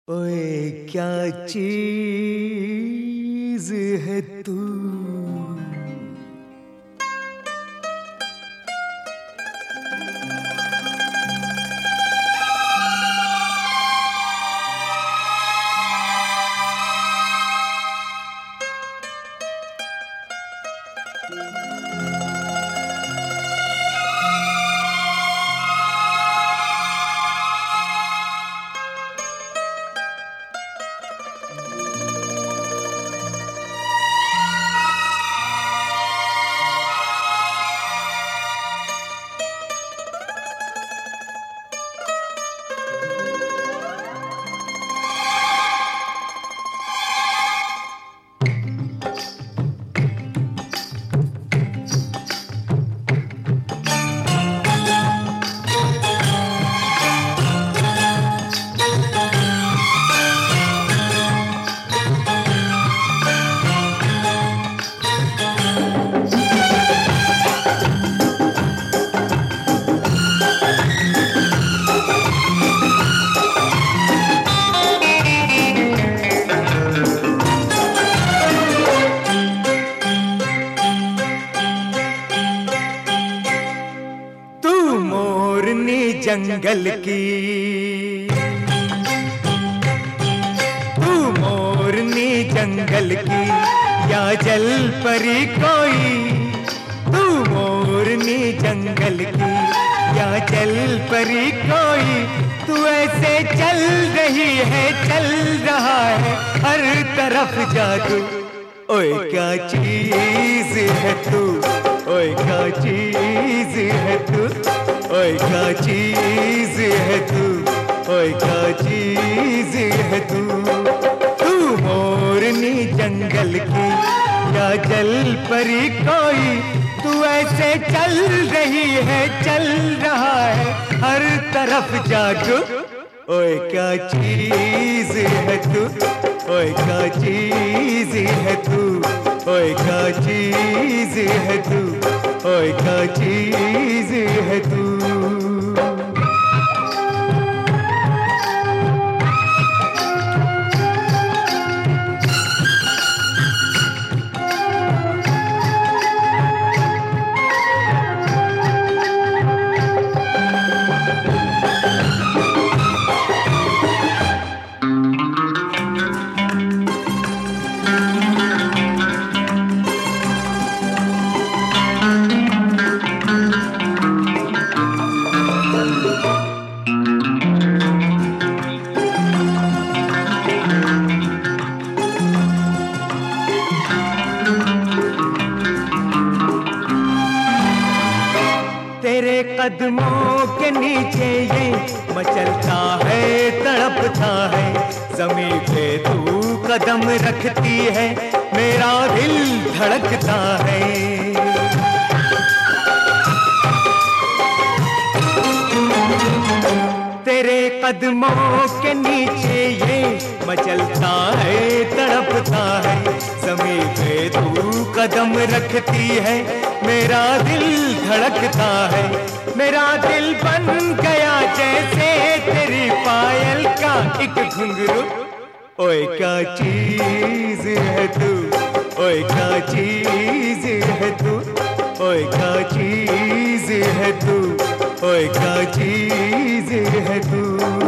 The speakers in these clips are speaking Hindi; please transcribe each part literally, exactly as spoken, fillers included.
ओए क्या चीज है तू। जंगल की तू मोरनी जंगल की या जल परी कोई। तू मोरनी जंगल की या जल परी कोई। तू ऐसे चल रही है चल रहा है हर तरफ जादू। ओए क्या चीज है तू। ओए क्या चीज है तू। ओए क्या चीज है तू। ओए क्या चीज है तू। तू मोरनी जंगल की या जल परी कोई। तू ऐसे चल रही है चल रहा है हर तरफ जादू। ओए क्या चीज है तू। ओए क्या चीज है तू। ओए क्या चीज है तू। ओए क्या चीज है तू। तेरे कदमों के नीचे ये मचलता है तड़पता है। ज़मीं पे तू कदम रखती है मेरा दिल धड़कता है। तेरे कदमों के नीचे ये मचलता है तड़पता है। ज़मीं पे तू कदम रखती है मेरा दिल धड़कता है। मेरा दिल बन गया जैसे तेरी पायल का एक घुंघरू। ओए क्या चीज है तू। ओए क्या चीज है तू। ओए क्या चीज है तू। ओए क्या चीज है तू।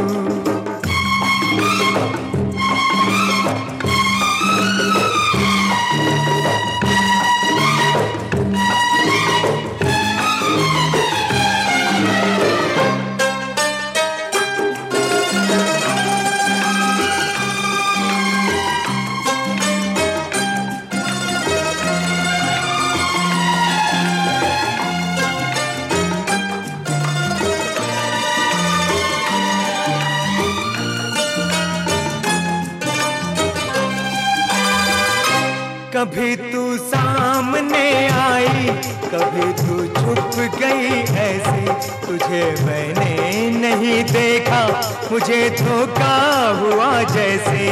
कभी तू सामने आई कभी तू छुप गई ऐसे। तुझे मैंने नहीं देखा मुझे धोखा हुआ जैसे।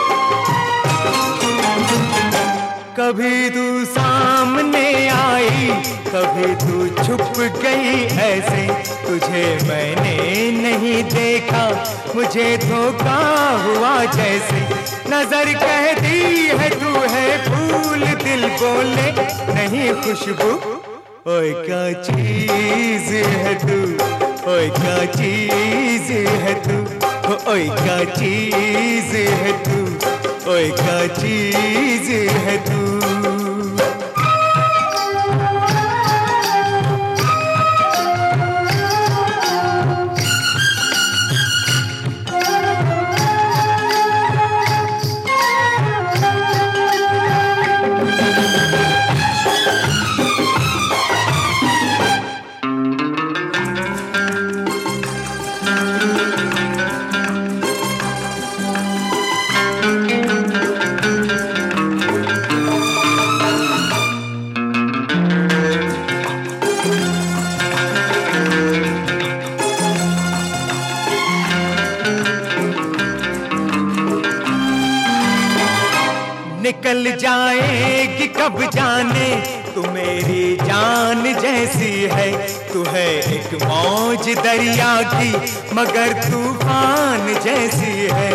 कभी तू सामने आई कभी तू छुप गई ऐसे, तुझे मैंने नहीं देखा, मुझे धोखा हुआ जैसे। नजर कहती है तू है फूल, दिल बोले नहीं खुशबू। ओए क्या चीज है तू, ओए क्या चीज है तू, ओए क्या चीज है तू, ओए क्या चीज है तू। निकल जाएगी कब जाने, तू मेरी जान जैसी है। तू है एक मौज दरिया की मगर तूफान जैसी है।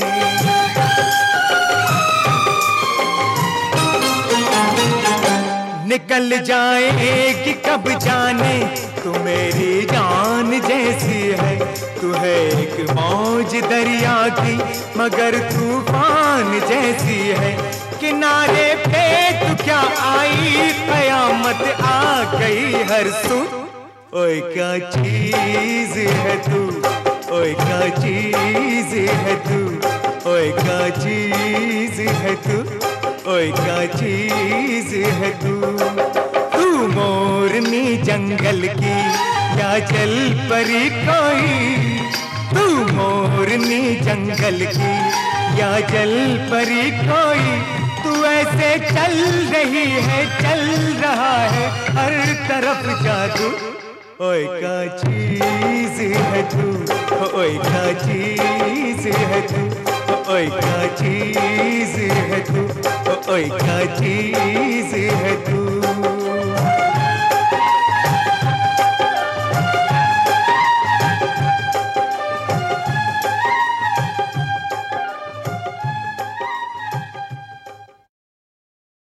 निकल जाएगी कब जाने, तू मेरी जान जैसी है। तू है एक मौज दरिया की मगर तूफान जैसी है। किनारे पे तू क्या आई, कयामत आ गई हर सू। ओए क्या चीज है तू, ओए क्या चीज है तू, ओए क्या चीज है तू, ओए क्या चीज है तू। तू मोरनी जंगल की या जल परी कोई, तू मोरनी जंगल की या जल परी कोई। तू ऐसे चल रही है, चल रहा है हर तरफ जादू। ओए क्या चीज है तू, ओए क्या चीज है तू, ओए क्या चीज है तू, ओए क्या चीज है तू।